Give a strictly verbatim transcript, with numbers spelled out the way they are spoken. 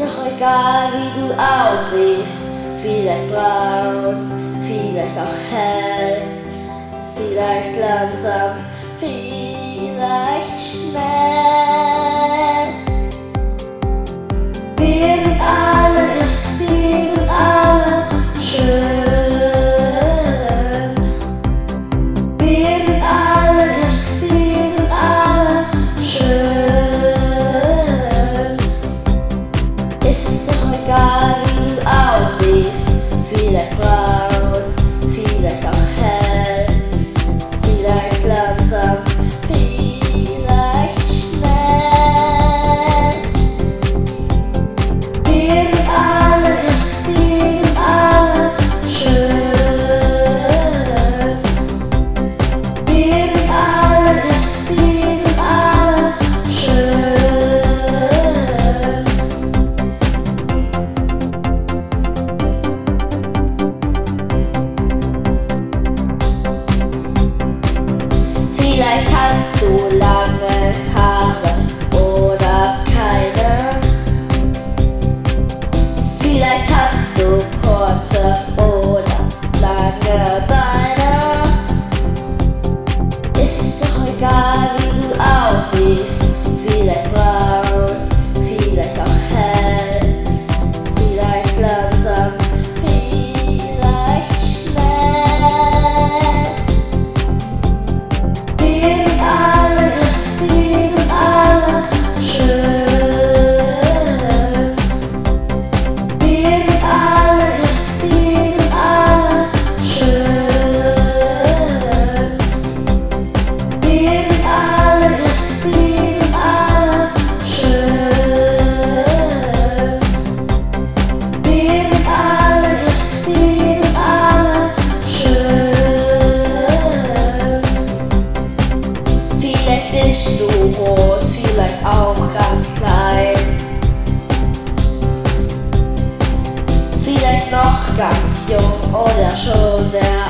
doch egal, wie du aussiehst. Vielleicht braun, vielleicht auch hell, vielleicht langsam, vielleicht schnell. Wir sind alle dich, wir sind alle schön. Wir sind alle dich, wir sind alle schön. Es ist doch egal, wie du aussiehst. Vielleicht braun, vielleicht auch hell, vielleicht langsam, vielleicht schnell. Wir sind alle dich, wir sind alle schön. Wir sind alle dich, wir sind alle schön. Vielleicht hast du lange Haare oder keine. Vielleicht hast du kurze oder lange Beine. Es ist doch egal, wie du aussiehst. Vielleicht braun, vielleicht auch hell, vielleicht langsam, vielleicht schnell. Wir sind alle dich, wir sind alle schön. Wir sind alle dich, wir sind alle schön. Wir sind alle dich, wir sind alle schön. Wir sind alle dich, wir sind alle schön. Vielleicht bist du groß, vielleicht auch ganz klein. Vielleicht noch ganz jung oder schon sehr